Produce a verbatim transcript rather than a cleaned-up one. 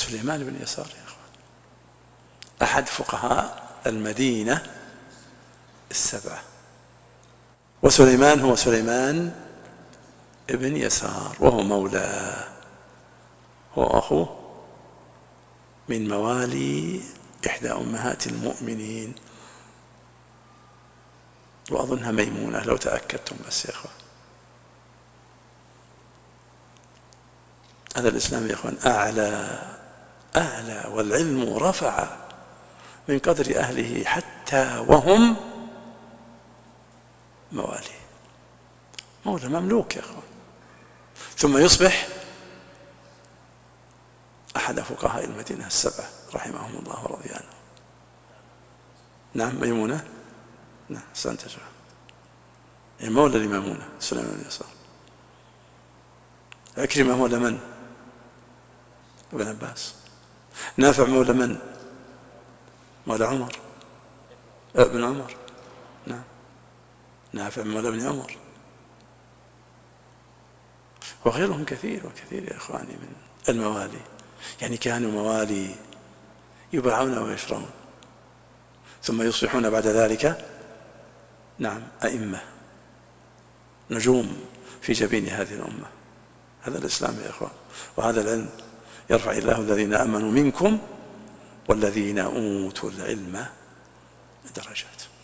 سليمان بن يسار يا أخوان أحد فقهاء المدينة السبعة، وسليمان هو سليمان ابن يسار وهو مولاه، هو أخوه من موالي إحدى أمهات المؤمنين، وأظنها ميمونة لو تأكدتم بس يا أخوان. هذا الإسلام يا أخوان أعلى أعلى، والعلم رفع من قدر أهله حتى وهم مواليه، مولى مملوك يا أخوان، ثم يصبح أحد فقهاء المدينة السبعة رحمهم الله ورضي عنهم. نعم ميمونة، نعم سنتجع يعني مولى لميمونة سليمان بن يسار. عكرمة مولى من؟ ابن عباس. نافع مولى من؟ مولى عمر ابن عمر. نعم نافع مولى ابن عمر، وغيرهم كثير وكثير يا إخواني من الموالي، يعني كانوا موالي يباعون ويشرون، ثم يصبحون بعد ذلك نعم أئمة نجوم في جبين هذه الأمة. هذا الإسلام يا إخوان، وهذا العلم يرفع الله الذين آمنوا منكم والذين أوتوا العلم درجات.